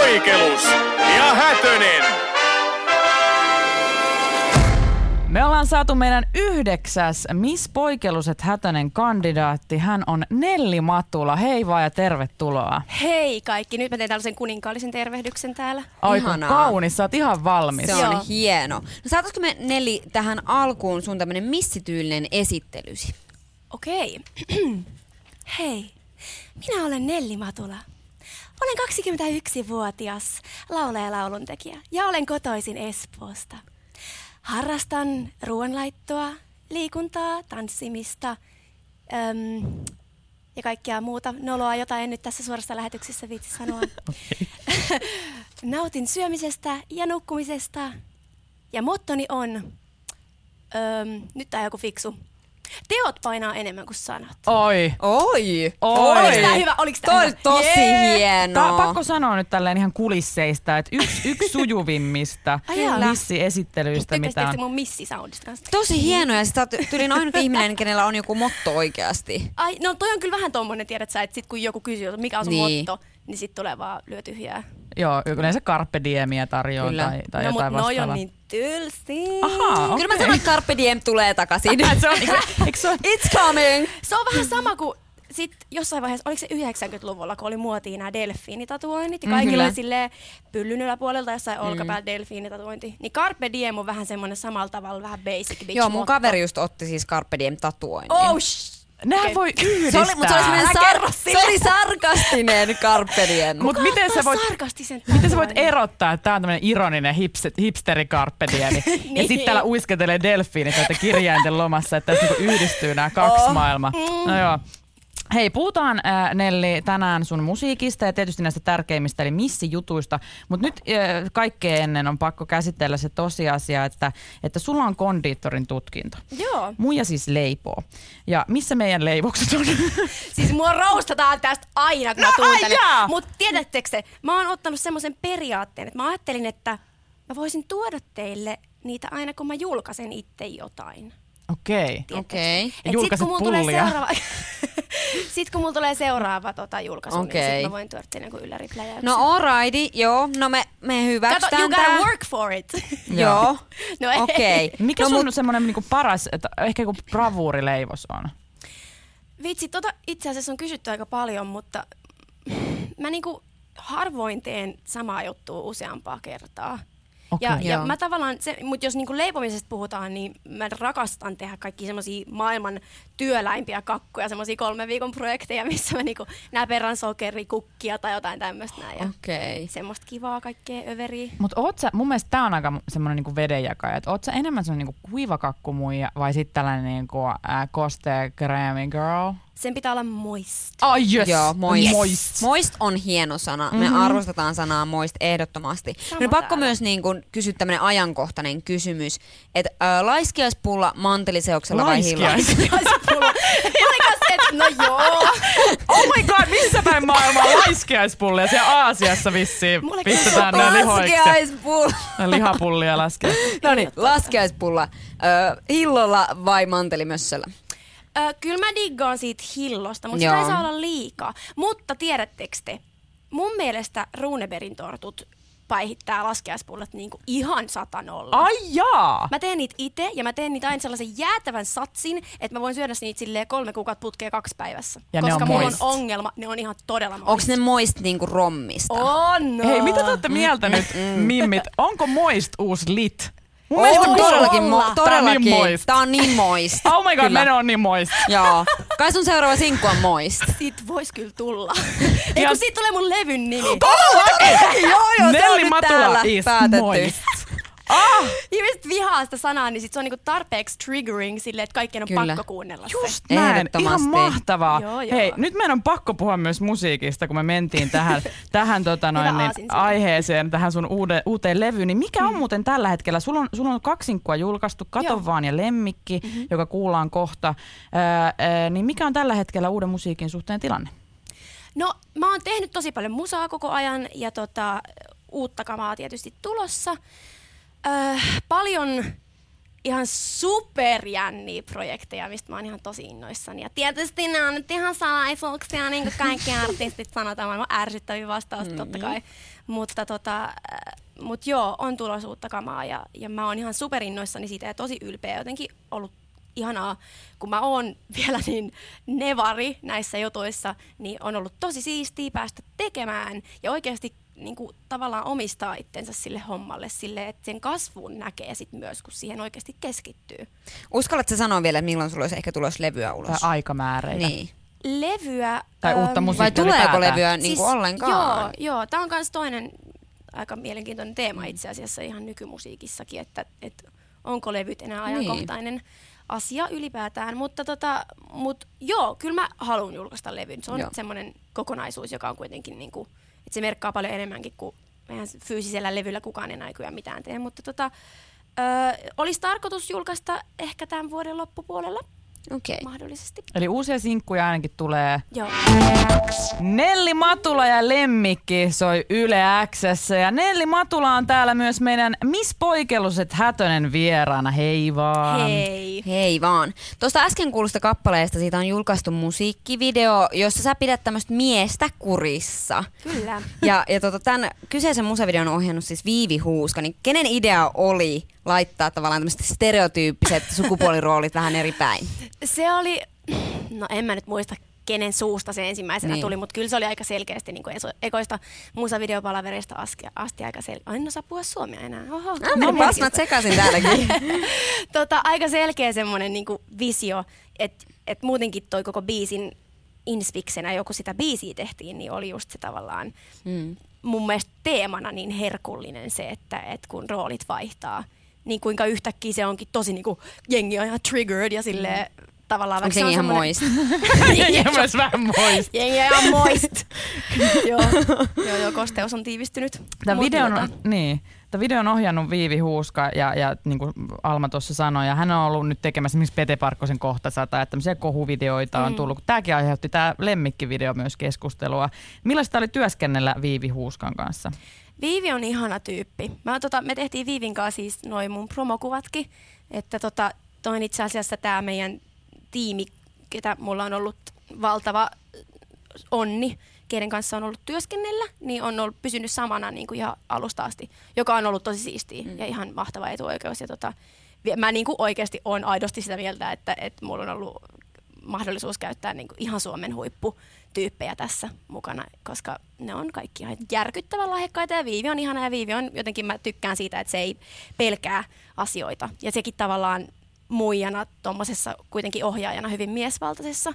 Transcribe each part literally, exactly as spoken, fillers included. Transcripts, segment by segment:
Poikelus ja Hätönen. Me ollaan saatu meidän yhdeksäs Miss Poikeluset Hätönen kandidaatti. Hän on Nelli Matula. Hei vaan ja tervetuloa. Hei kaikki, nyt mä teen tällaisen kuninkaallisen tervehdyksen täällä. Ai kun kaunis, sä oot ihan valmis. Se on Joo. hieno. No saataisiko me Nelli tähän alkuun sun tämmönen missityylinen esittelysi? Okei. Hei, minä olen Nelli Matula. Olen kaksikymmentäyksivuotias laulaja ja lauluntekijä ja olen kotoisin Espoosta. Harrastan ruoanlaittoa, liikuntaa, tanssimista äm, ja kaikkea muuta noloa, jota en nyt tässä suorassa lähetyksessä viitsi sanoa. Okay. Nautin syömisestä ja nukkumisesta ja mottoni on, äm, nyt tää on joku fiksu, teot painaa enemmän kuin sanat. Oi. Oi. Oi. Oliko tää hyvä? Oliko tää Toi hyvä? tosi Jee. hienoa. Tää, pakko sanoa nyt tälleen ihan kulisseista, että yksi, yksi sujuvimmista missiesittelyistä, mitä Tykkäsittekö on. mun missisoundista kanssa? Tosi hienoa ja sit sä oot tyylin ainut ihminen, kenellä on joku motto oikeasti. Ai, no toi on kyllä vähän tommonen, tiedät sä, että sit kun joku kysyy, mikä on sun Niin. motto, niin sit tulee vaan lyö tyhjää. Joo, yleensä Carpe Diemia tarjoaa Kyllä. tai, tai No mut jotain noi vastaavaa. on niin tylsiä. Ahaa, okay. Kyllä mä sanon, että Carpe Diem tulee takaisin. se on, eikö, eikö se on? It's coming! Se on vähän sama kuin sit jossain vaiheessa, oliko se yhdeksänkymmentäluvulla, kun oli muotiin nämä delfiinitatuoinnit ja kaikilla Mm, oli silleen pyllyn yläpuolelta jossain mm. olkapäällä delfiinitatuointi. Niin Carpe Diem on vähän semmoinen samalla tavalla, vähän basic bitch. Joo, mun motto. kaveri just otti siis Carpe Diem tatuoinnin. Oh, sh- Nehän Okei. voi Se yhdistää. oli, mutta se oli, semmoinen Älä sar- kerro se sille. oli sarkastinen Carpe Diem. Mut miten sä voit, sarkastisen miten sä voit tatuoinnin? erottaa, että tää on tämmönen ironinen hips, hipsteri Carpe Diem, ja Niin. sit täällä uisketelee delfiinit näitä kirjainten lomassa, että tässä niinku yhdistyy nämä kaksi Oh. maailmaa. No joo. Hei, puhutaan äh, Nelli tänään sun musiikista ja tietysti näistä tärkeimmistä eli missijutuista, mutta nyt äh, kaikkea ennen on pakko käsitellä se tosiasia, että, että sulla on kondiittorin tutkinto. Joo. Muija siis leipoo. Ja missä meidän leivokset on? Siis mua roustataan tästä aina, kun mä No, tuun ai tänne. jaa! Mut tiedättekö se, mä oon ottanut semmoisen periaatteen, että mä ajattelin, että mä voisin tuoda teille niitä aina, kun mä julkaisen itse jotain. Okei. Okei. Et sit Julkaiset kun mulla tulee pullia. seuraava, sit kun mulla tulee seuraava tota, julkaisu, niin Okei. sit mä voin tuoda teille jonkun ylläriplejäyksen. No alrighty, joo. No me, me Kato, hyväksytään you gotta tää. work for it. Joo. No ei. Okei. Mikä no, sun mut- semmoinen niinku paras, että ehkä joku bravuurileivos on? Vitsi, tota itse asiassa on kysytty aika paljon, mutta mä niinku harvoin teen samaa juttua useampaa kertaa. Okei. Ja, ja Joo. mä tavallaan, se, mutta jos niinku leipomisesta puhutaan, niin mä rakastan tehdä kaikki semmosia maailman työläimpiä kakkuja, semmosia kolmen viikon projekteja, missä mä niinku näperän sokerikukkia tai jotain tämmöistä näin. Ja Okei. semmoista kivaa kaikkea överiä. Mutta oot sä, mun mielestä tää on aika semmoinen niinku vedenjakaja, että oot sä enemmän semmoinen niinku kuivakakkumuija vai sitten tällainen niinku, äh, kostea kreemi girl? Sen pitää olla moist. Ai oh, yes. Joo, moist. moist. Moist on hieno sana. Me Mhm. arvostetaan sanaa moist ehdottomasti. Sama No pakko täällä. myös niin kun, kysyä tämmönen ajankohtainen kysymys. Että äh, laiskiaispulla manteliseoksella vai Laiskiais. hillalla? Olikas, et, no joo. Oh my god, missä päin maailmaa laiskiaispullia? Siellä Aasiassa vissiin Mulle pistetään ne lihoiksi. Laskiaispulla. Lihapullia laskea. No niin, laskiaispulla. Äh, hillolla vai mantelimössöllä? Ö, kyllä mä diggaan siitä hillosta, mutta Joo. sitä ei saa olla liikaa. Mutta tiedättekö te, mun mielestä Runebergin tortut päihittää laskiaispullat niinku ihan satanolla. Ai jaa! Mä teen niitä itse ja mä teen niitä aina sellaisen jäätävän satsin, että mä voin syödä niitä silleen kolme kuukautta putkea kaksi päivässä. Ja ne koska on mulla moist. on ongelma, ne on ihan todella moist. Onks ne moist niinku rommista? On! No. Hei, mitä te olette mieltä nyt, mimmit? Onko moist uusi lit? Mun On mielestä todellakin, olla. mo- Tää on niin todellakin. moist. Tää on niin moist. Oh my god, Kyllä. ne on niin moist. Joo. Kai sun seuraava sinkku on moist. Siitä vois kyllä tulla. Ei Ja- kun siitä tulee mun levyn nimi. Todellakin! Joo, joo, se on Nelli nyt Matula täällä is päätetty. moist. Ah! Ihmiset vihaa sitä sanaa, niin sit se on niinku tarpeeksi triggering silleen, että kaikkien on Kyllä. pakko kuunnella se. Just näin, ihan Ehdottomasti. mahtavaa. Joo, joo. Hei, nyt meidän on pakko puhua myös musiikista, kun me mentiin tähän, tähän tota noin, Hyvä niin, aasinsilta. aiheeseen, tähän sun uude, uuteen levyyn. Niin mikä on muuten tällä hetkellä? Sulla on, sulla on kaksi sinkkua julkaistu, Kato Joo. vaan ja Lemmikki, mm-hmm. joka kuullaan kohta. Ää, ää, niin mikä on tällä hetkellä uuden musiikin suhteen tilanne? No, mä oon tehnyt tosi paljon musaa koko ajan ja tota, uutta kamaa tietysti tulossa. Öö, paljon ihan superjänniä projekteja, mistä mä oon ihan tosi innoissani. Ja tietysti ne on nyt ihan salaisuuksia, niin kuin kaikki artistit sanotaan, maailman ärsyttäviä vastaus mm-hmm. totta kai. Mutta tota, mut joo, on tulossa uutta kamaa ja, ja mä oon ihan superinnoissani siitä ja tosi ylpeä. Jotenkin ollut ihanaa, kun mä oon vielä niin nevari näissä jutuissa, niin on ollut tosi siistiä päästä tekemään ja oikeasti niin kuin, tavallaan omistaa itsensä sille hommalle, sille, että sen kasvun näkee sit myös, kun siihen oikeasti keskittyy. Uskallatko sanoa vielä, että milloin sulla olisi ehkä tulossa levyä ulos? Tai aikamääreitä. Niin. Levyä... Tai uutta äm, musiikkia Vai tuleeko ylipäätään? levyä niin siis, kuin ollenkaan? Joo, joo. Tämä on myös toinen aika mielenkiintoinen teema itse asiassa ihan nykymusiikissakin, että, että onko levyt enää ajankohtainen niin. asia ylipäätään. Mutta tota, mut, joo, kyllä mä haluan julkaista levyn. Se on joo. semmoinen kokonaisuus, joka on kuitenkin, niin kuin, että se merkkaa paljon enemmänkin kuin meidän fyysisellä levyllä kukaan enää nykyään mitään tee. Mutta tota, ö, olisi tarkoitus julkaista ehkä tämän vuoden loppupuolella. Okei. Mahdollisesti. Eli uusia sinkkuja ainakin tulee. Joo. Nelli Matula ja Lemmikki soi Yle X:ssä. Ja Nelli Matula on täällä myös meidän Miss Poikelluset Hätönen vieraana. Hei vaan. Hei. Hei vaan. Tuosta äsken kuulusta kappaleesta siitä on julkaistu musiikkivideo, jossa sä pidät tämmöistä miestä kurissa. Kyllä. Ja, ja tota, tämän kyseisen musavideon on ohjannut siis Viivi Huuska. Niin kenen idea oli laittaa tavallaan tämmöiset stereotyyppiset sukupuoliroolit vähän eri päin? Se oli, no en mä nyt muista kenen suusta se ensimmäisenä niin. tuli, mutta kyllä se oli aika selkeästi niin kuin ekoista musavideopalavereista asti, asti aika selkeä. Ai, en osaa puhua suomea enää. Oho, ah, no, pasmat sekaisin täälläkin. tota, aika selkeä semmoinen niin kuin visio, että et muutenkin toi koko biisin inspiksenä, joku sitä biisiä tehtiin, niin oli just se tavallaan mm. mun mielestä teemana niin herkullinen se, että et kun roolit vaihtaa, niin kuinka yhtäkkiä se onkin tosi niin kuin jengi on ihan triggered ja silleen mm. tavallaan... Onko jengi ihan moist? Jengi on myös vähän moist. Jengi on ihan moist. joo, joo, joo, kosteus on tiivistynyt. Tämä videon, on, niin, tämä video on ohjannut Viivi Huuska ja, ja niin kuin Alma tuossa sanoi, ja hän on ollut nyt tekemässä esimerkiksi Pete Parkkosen kohtasata, että tämmöisiä kohuvideoita on tullut. Mm. Tämäkin aiheutti tämä Lemmikki-video myös keskustelua. Millaista oli työskennellä Viivi Huuskan kanssa? Viivi on ihana tyyppi. Mä, tota, me tehtiin Viivin kanssa siis noin mun promokuvatkin, että tota, toin itse asiassa tämä meidän tiimi, ketä mulla on ollut valtava onni, keiden kanssa on ollut työskennellä, niin on ollut pysynyt samana niin kuin ihan alusta asti, joka on ollut tosi siistiä mm. ja ihan mahtava etuoikeus. Ja tota, mä niin kuin oikeasti olen aidosti sitä mieltä, että, että mulla on ollut mahdollisuus käyttää niin kuin ihan Suomen huipputyyppejä tässä mukana, koska ne on kaikki ihan järkyttävän lahjakkaita ja Viivi on ihana ja Viivi on jotenkin, mä tykkään siitä, että se ei pelkää asioita ja sekin tavallaan muijana tuommoisessa kuitenkin ohjaajana hyvin miesvaltaisessa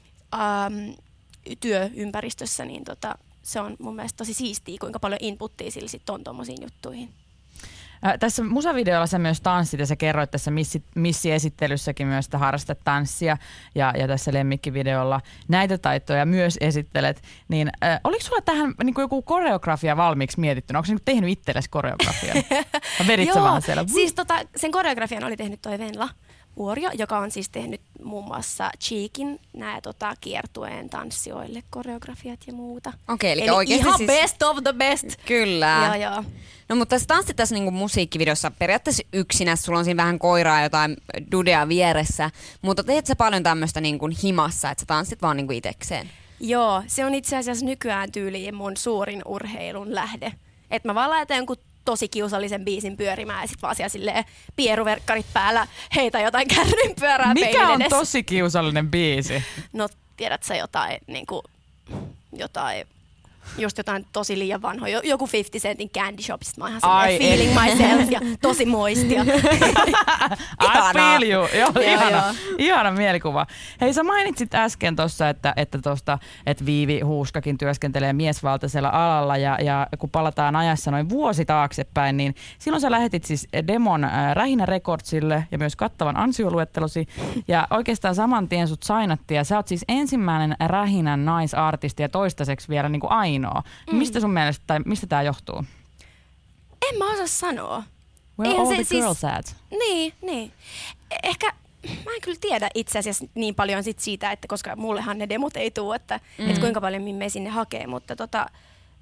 ähm, työympäristössä, niin tota, se on mun mielestä tosi siistiä, kuinka paljon inputtia sillä sit on tuommoisiin juttuihin. Ää, tässä musavideolla sä myös tanssit ja sä kerroit tässä missi, missiesittelyssäkin myös, että harrastat tanssia ja, ja tässä Lemmikki-videolla näitä taitoja myös esittelet. Niin äh, oliko sulla tähän niin kuin joku koreografia valmiiksi mietittynä? Onko sä niin tehnyt itsellesi koreografian? Vedit sä vaan siellä? Siis tota, sen koreografian oli tehnyt toi Venla Vuorio, joka on siis tehnyt muun muassa Cheekin nämä tota, kiertueen tanssijoille koreografiat ja muuta. Okei, eli, eli oikeasti ihan siis... best of the best. Kyllä. Joo, joo. No mutta sä tanssit tässä niinku musiikkivideossa periaatteessa yksinä, sulla on siinä vähän koiraa, jotain dudea vieressä, mutta teet sä paljon tämmöistä niinku himassa, että sä tanssit vaan niinku itekseen? Joo, se on itse asiassa nykyään tyyliin mun suurin urheilun lähde. Että mä vaan laitan jonkun tosi kiusallisen biisin pyörimään ja sit vaan siellä silleen pieruverkkarit päällä heitä jotain kärrynpyörää peilin Mikä on edessä. tosi kiusallinen biisi? No tiedät sä jotain, niinku, jotain, just jotain tosi liian vanhoja. Joku fifty Centin Candy Shop, sit mä oon ihan Ai, silleen feeling myself ja tosi moistia. I feel you. Joo, Joo, ihana, joo. ihana mielikuva. Hei, sä mainitsit äsken tuossa, että, että, tosta, että Viivi Huuskakin työskentelee miesvaltaisella alalla ja, ja kun palataan ajassa noin vuosi taaksepäin, niin silloin sä lähetit siis demon äh, Rähinä Recordsille ja myös kattavan ansioluettelosi ja oikeastaan saman tien sut sainattiin ja sä oot siis ensimmäinen Rähinän naisartisti ja toistaiseksi vielä niin kuin ainoa. Mm. Mistä sun mielestä, tai mistä tää johtuu? En mä osaa sanoa. Where Eihän all se the siis- girls at? Niin, niin. Ehkä mä en kyllä tiedä itse asiassa niin paljon sit siitä, että koska mullehan ne demot ei tule, että mm. et kuinka paljon me sinne hakee, mutta tota,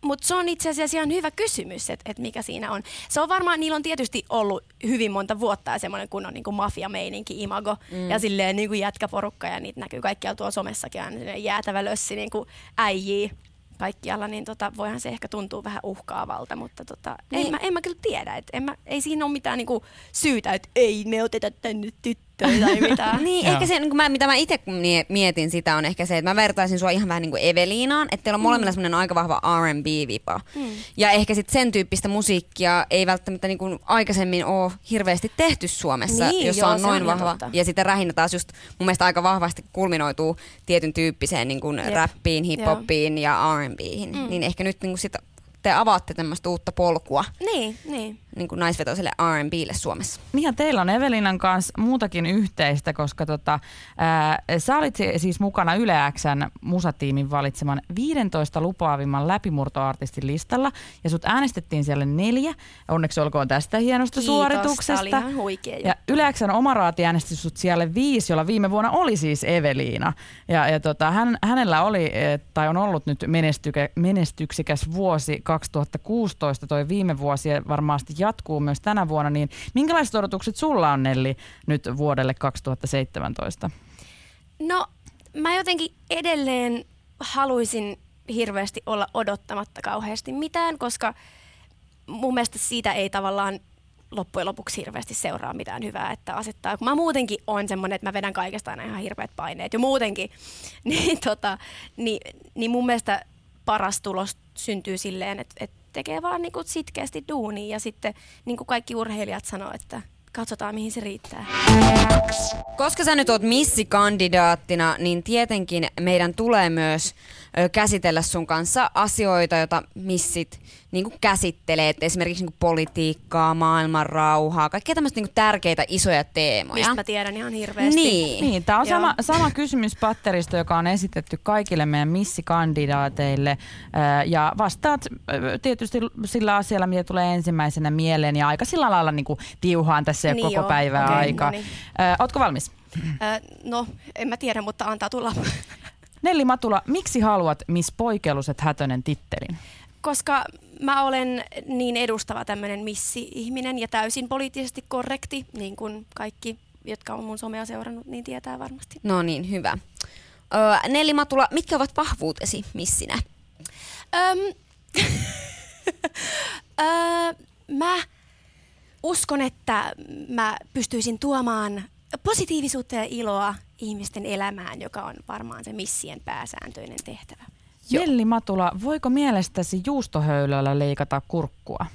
Mutta se on itse asiassa ihan hyvä kysymys, että et mikä siinä on. Se on varmaan, niillä on tietysti ollut hyvin monta vuotta ja semmoinen kun on niinku mafia-meininki, imago mm. ja silleen niinku jätkäporukka ja niitä näkyy kaikkialla tuolla somessakin aina jäätävä lössi niinku äijii kaikkialla, niin tota, voihan se ehkä tuntua vähän uhkaavalta, mutta tota, niin. en, mä, en mä kyllä tiedä, että en mä, ei siinä ole mitään niinku syytä, että ei me oteta tänne tyttöä tai mitään. Niin, ehkä se, niin mä, mitä mä itse mietin sitä on ehkä se, että mä vertaisin sua ihan vähän niin kuin Eveliinaan, että teillä on molemmilla mm. semmoinen aika vahva R and B-vipa. Mm. Ja ehkä sitten sen tyyppistä musiikkia ei välttämättä niin kuin aikaisemmin ole hirveästi tehty Suomessa, niin, jossa joo, on noin on vahva. totta. Ja sitten rähinnä taas just mun mielestä aika vahvasti kulminoituu tietyn tyyppiseen niin kuin rappiin, hip-hopiin ja R and B:ihin. Mm. Niin ehkä nyt niin kuin sitä te avaatte tämmöistä uutta polkua Niin, niin. niin kuin naisvetoiselle R and B:lle Suomessa. Niin ja teillä on Eveliinan kanssa muutakin yhteistä, koska tota, ää, sä olit siis mukana Yle X:n musatiimin valitseman viidentoista lupaavimman läpimurtoartistin listalla ja sut äänestettiin siellä neljä. Onneksi olkoon tästä hienosta Kiitos, suorituksesta. tää oli ihan huikea. Ja Yle X:n oma raati äänesti sut siellä viisi, jolla viime vuonna oli siis Eveliina. Ja, ja tota, hän, hänellä oli, tai on ollut nyt menestykä, menestyksikäs vuosi kaksituhattakuusitoista, toi viime vuosi ja varmasti jatkuu myös tänä vuonna, niin minkälaiset odotukset sulla on, Nelli, nyt vuodelle kaksituhattaseitsemäntoista? No, mä jotenkin edelleen haluaisin hirveästi olla odottamatta kauheasti mitään, koska mun mielestä siitä ei tavallaan loppujen lopuksi hirveästi seuraa mitään hyvää, että asettaa. Kun mä muutenkin on semmoinen, että mä vedän kaikesta aina ihan hirveät paineet jo muutenkin, niin, tota, niin, niin mun mielestä paras tulos syntyy silleen, että, että tekee vaan niin kuin sitkeästi duunia ja sitten niin kuin kaikki urheilijat sanoo, että katsotaan mihin se riittää. Koska sä nyt oot missikandidaattina, niin tietenkin meidän tulee myös ö, käsitellä sun kanssa asioita, joita missit niin kuin käsittelee. Et esimerkiksi niin kuin politiikkaa, maailman rauhaa, kaikkia tämmöistä niin kuin tärkeitä isoja teemoja. Mistä mä tiedän ihan hirveästi. Niin. Niin, tämä on sama, sama kysymyspatteristo, joka on esitetty kaikille meidän missikandidaateille. Ää, ja vastaat ää, tietysti sillä asialla, mitä tulee ensimmäisenä mieleen. Ja aika sillä lailla niin kuin tiuhaan tässä Niin koko joo, päivää okei, aika. no niin. Ää, ootko valmis? Äh, no, en mä tiedä, mutta antaa tulla. Nelli Matula, miksi haluat Miss Poikelluset Hätönen tittelin? Koska mä olen niin edustava tämmöinen missi-ihminen ja täysin poliittisesti korrekti, niin kuin kaikki, jotka on mun somea seurannut, niin tietää varmasti. No niin, hyvä. Öö, Nelli Matula, mitkä ovat vahvuutesi missinä? Öm, öö, mä uskon, että mä pystyisin tuomaan positiivisuutta ja iloa ihmisten elämään, joka on varmaan se missien pääsääntöinen tehtävä. Joo. Nelli Matula, voiko mielestäsi juustohöylöllä leikata kurkkua?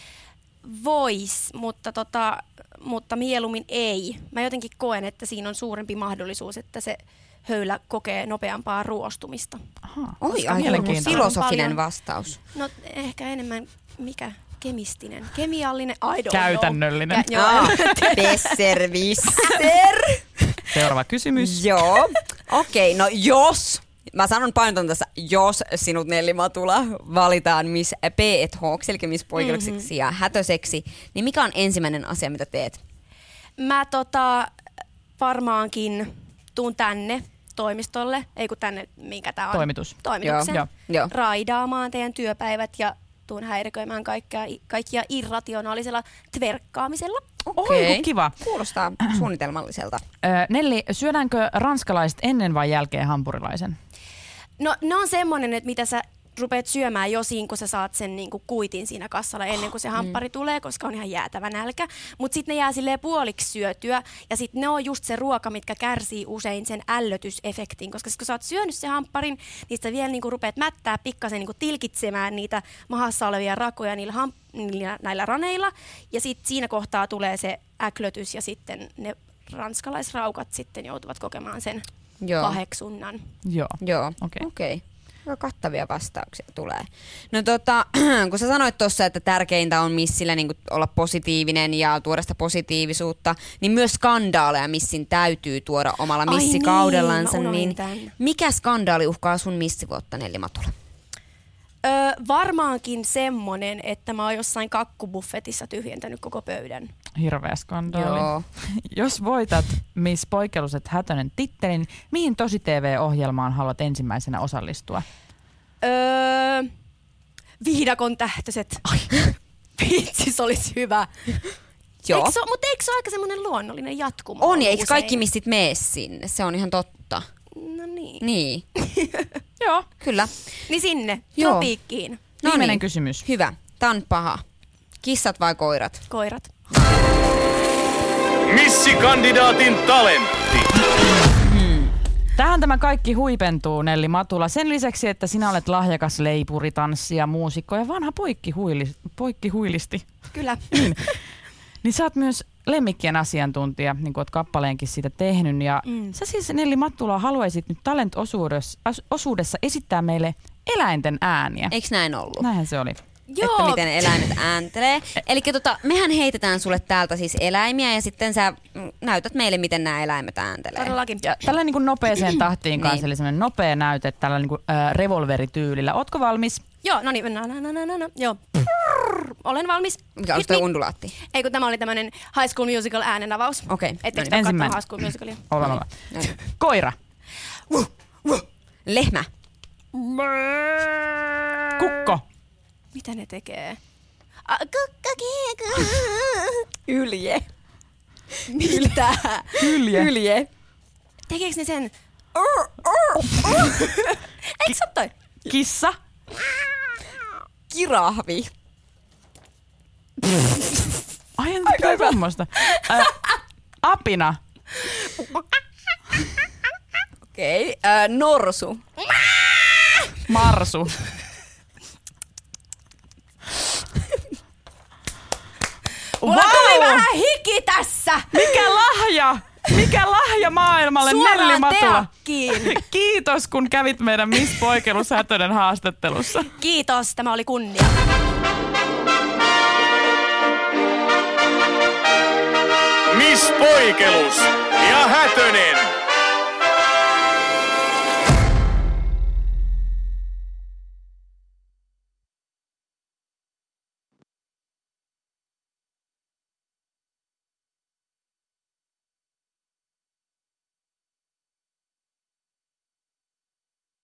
Vois, mutta, tota, mutta mieluummin ei. Mä jotenkin koen, että siinä on suurempi mahdollisuus, että se höylä kokee nopeampaa ruostumista. Aha, Oi, aika mielenkiintoista. filosofinen Paljon- vastaus. No ehkä enemmän, mikä? Kemistinen, kemiallinen, I don't Käytännöllinen. know. Kä- Ah, besserwisser. Seuraava kysymys. Joo. Okei, okay, no jos, mä sanon painotan tässä, jos sinut Nelli Matula valitaan Miss P et H, eli Miss Poikelluseksi mm-hmm. ja Hätöseksi, niin mikä on ensimmäinen asia, mitä teet? Mä tota, varmaankin tuun tänne toimistolle, ei kun tänne, minkä tää on? Toimitus. Toimituksen. Joo, joo. Raidaamaan teidän työpäivät ja tuun häiriköimään kaikkea, kaikkia irrationaalisella tverkkaamisella. Oi, kun kiva. Kuulostaa suunnitelmalliselta. Ö, Nelli, syödäänkö ranskalaiset ennen vai jälkeen hampurilaisen? No ne on semmonen, että mitä sä rupeat syömään jo siinä, kun sä saat sen niinku kuitin siinä kassalla ennen kuin se hamppari mm. tulee, koska on ihan jäätävä nälkä. Mutta sitten ne jää silleen puoliksi syötyä ja sitten ne on just se ruoka, mitkä kärsii usein sen ällötysefektin. Koska sit, kun sä oot syönyt sen hampparin, niin sä vielä niinku rupeat mättää pikkasen niinku tilkitsemään niitä mahassa olevia rakoja niillä, hamp- niillä näillä raneilla. Ja sitten siinä kohtaa tulee se äklötys ja sitten ne ranskalaisraukat sitten joutuvat kokemaan sen Joo. paheksunnan. Joo. Joo, Okei. okei. Okay. Okay. Kattavia vastauksia tulee. No tota, kun sä sanoit tuossa, että tärkeintä on missillä niin olla positiivinen ja tuoda sitä positiivisuutta, niin myös skandaaleja missin täytyy tuoda omalla Ai missikaudellansa. niin, mä Niin, unohdin tän. mikä skandaali uhkaa sun missivuotta, Nelli Matula? Öö, varmaankin semmonen, että mä oon jossain kakkubuffetissa tyhjentänyt koko pöydän. Hirveä skandaali. Joo. Jos voitat Miss Poikelluset Hätönen tittelin, mihin tosi T V-ohjelmaan haluat ensimmäisenä osallistua? Öö, viidakon tähtöiset. Vitsi, se olisi hyvä. Joo. Eikö se, mutta eikö se ole aika semmoinen luonnollinen jatkumo? On, ja eikö usein? kaikki missit mene sinne? Se on ihan totta. No niin. Niin, Joo. kyllä. Niin sinne, Joo. tropiikkiin. No Viimeinen niin. kysymys. Hyvä. Tää on paha. Kissat vai koirat? Koirat. Missikandidaatin talentti. Tähän tämä kaikki huipentuu, Nelli Matula. Sen lisäksi, että sinä olet lahjakas leipuri, tanssija, muusikko ja vanha poikkihuili, poikkihuilisti, Kyllä. niin sä oot myös lemmikkien asiantuntija, niin kuin oot kappaleenkin siitä tehnyt. Ja mm. sä siis, Nelli Matula, haluaisit nyt Talent-osuudessa osuudessa esittää meille eläinten ääniä. Eiks näin ollut? Näinhän se oli. Joo. Että miten eläimet ääntelee. Eli tota, mehän heitetään sulle täältä siis eläimiä ja sitten sä mm, näytät meille, miten nämä eläimet ääntelee. Todellakin. Ja tällä niin kuin nopeeseen tahtiin kanssa, Niin. eli semmoinen nopea näyte tällä niin kuin, äh, revolverityylillä. Ootko valmis? Joo, no niin. No, no, no, no, no. Joo. Prrr, olen valmis. Mikä olisi Hit toi me. undulaatti? Ei, kun tämä oli tämmöinen High School Musical äänenavaus. Okei. Ettekö No niin, te ole ensimmäinen. kattonut High School Musicalia? Olla, olla. No niin. Koira. Lehmä. Kukko. Mitä ne tekee? A, kukka, kieku. Ylje. Mitä? Hylje. Ylje. Tekeekö ne sen? Eikö sä toi? Kissa. Kirahvi. Ai, en tiedä tommoista. Äh, apina. Okei. Okay. Äh, norsu. Marsu. Mulla tuli vähän hiki tässä! Mikä lahja! Mikä lahja maailmalle, Nelli Suoraan Matula. teakkiin. Kiitos, kun kävit meidän Miss Poikelus Hätönen haastattelussa. Kiitos, tämä oli kunnia. Miss Poikelus ja Hätönen.